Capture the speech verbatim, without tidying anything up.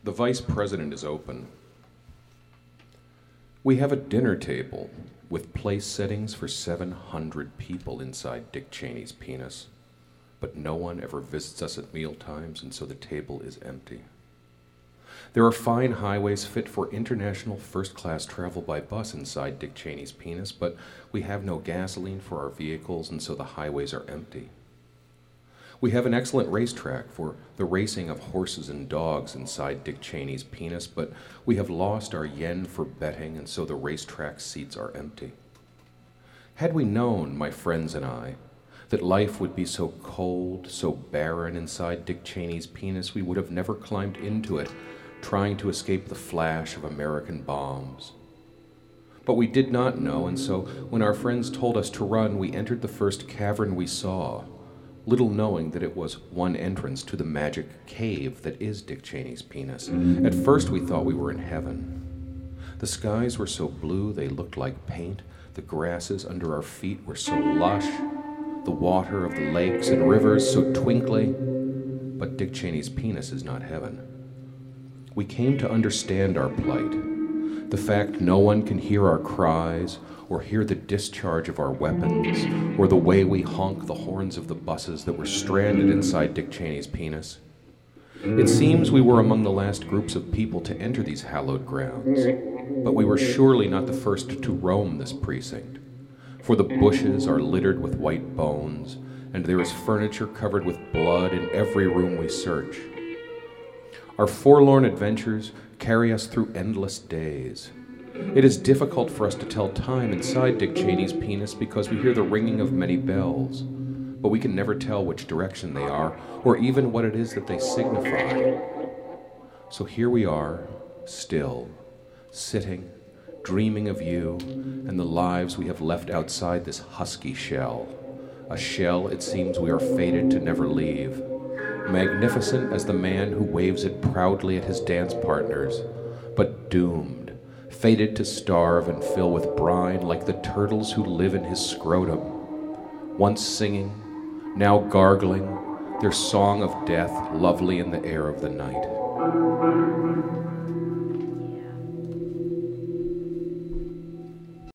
The vice president is open. We have a dinner table with place settings for seven hundred people inside Dick Cheney's penis, but no one ever visits us at mealtimes, and so the table is empty. There are fine highways fit for international first-class travel by bus inside Dick Cheney's penis, but we have no gasoline for our vehicles, and so the highways are empty. We have an excellent racetrack for the racing of horses and dogs inside Dick Cheney's penis, but we have lost our yen for betting, and so the racetrack seats are empty. Had we known, my friends and I, that life would be so cold, so barren inside Dick Cheney's penis, we would have never climbed into it, trying to escape the flash of American bombs. But we did not know, and so when our friends told us to run, we entered the first cavern we saw, little knowing that it was one entrance to the magic cave that is Dick Cheney's penis. At first we thought we were in heaven. The skies were so blue they looked like paint, the grasses under our feet were so lush, the water of the lakes and rivers so twinkly, but Dick Cheney's penis is not heaven. We came to understand our plight, the fact no one can hear our cries or hear the discharge of our weapons or the way we honk the horns of the buses that were stranded inside Dick Cheney's penis. It seems we were among the last groups of people to enter these hallowed grounds, but we were surely not the first to roam this precinct, for the bushes are littered with white bones, and there is furniture covered with blood in every room we search. Our forlorn adventures carry us through endless days. It is difficult for us to tell time inside Dick Cheney's penis because we hear the ringing of many bells, but we can never tell which direction they are or even what it is that they signify. So here we are, still, sitting, dreaming of you and the lives we have left outside this husky shell, a shell it seems we are fated to never leave. Magnificent as the man who waves it proudly at his dance partners, but doomed, fated to starve and fill with brine like the turtles who live in his scrotum, once singing, now gargling, their song of death lovely in the air of the night.